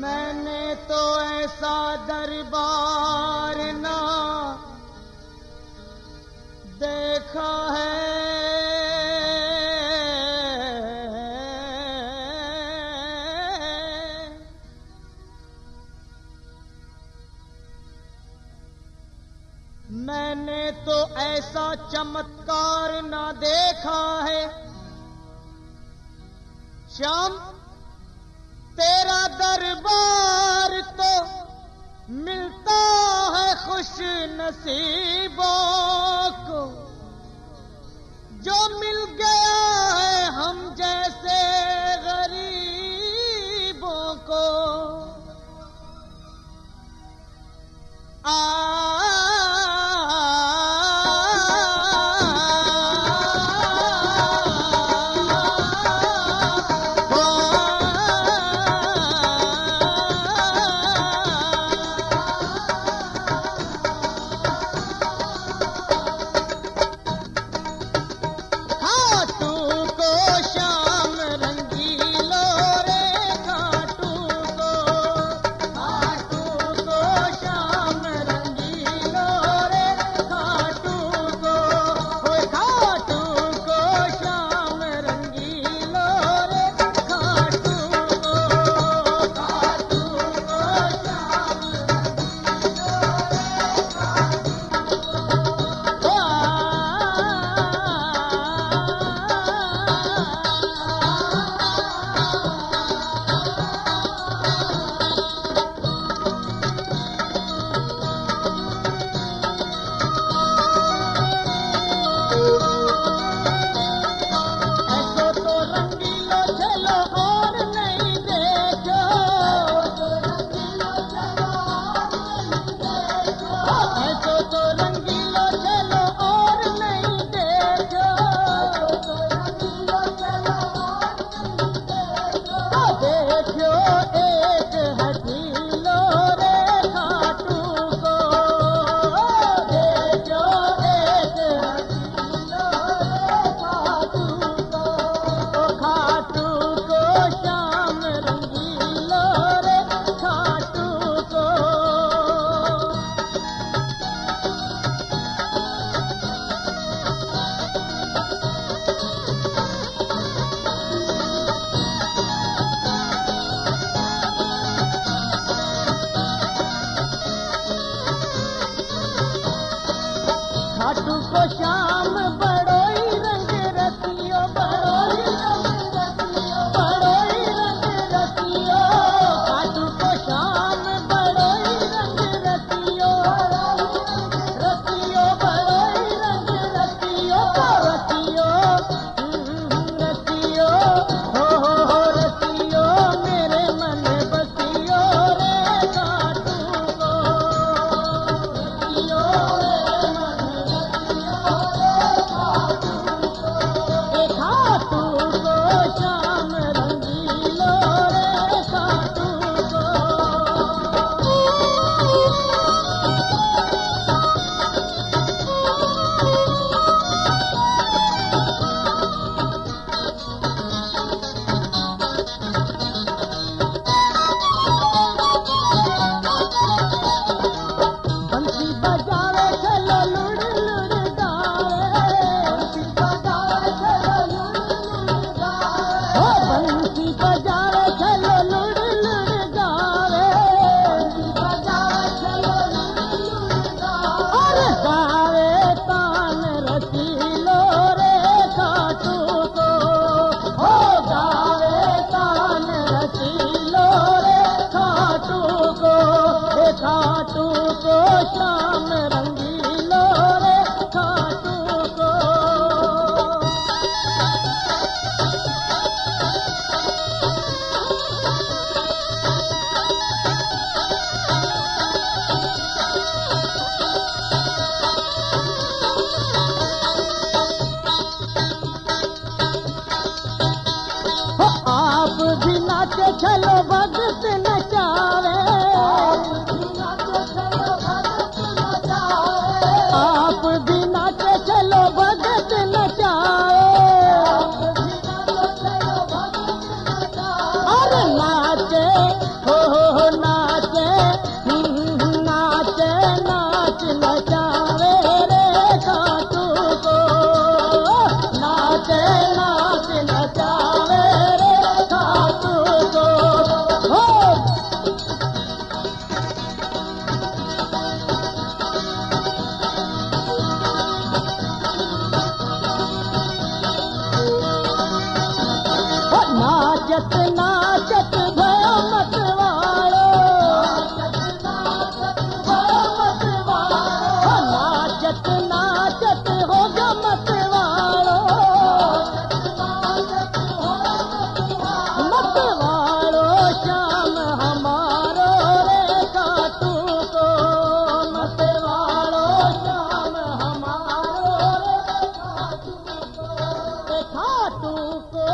मैंने तो ऐसा दरबार ना देखा है, मैंने तो ऐसा चमत्कार ना देखा है। श्याम तेरा दरबार तो मिलता है खुश नसीबों को, जो मिल गया है हम जैसे गरीबों को। खाटू को श्याम बड़ोई रंग रसियो, बड़ोई रंग रसियो, बड़ोई रंग रसियो। खाटू को श्याम बड़ोई रंग रसियो, रसियो बड़ोई रंग रसियो, रसियो रसियो हो रसियो मेरे मन बसियो रे खाटू को, रसियो खाटू को श्याम रंगीलो रे खाटू को। आप भी नाचे चलो भगत नचावे, आप भी नाचे चलो भगत नचाए, अरे नाचे हो नाचत नाचत भयो मतवाड़ो, नाचत नाचत हो गया मतवाड़ो, मतवाड़ो श्याम हमारो रे खाटू को, मतवाड़ो श्याम हमारो रे खाटू को, खाटू को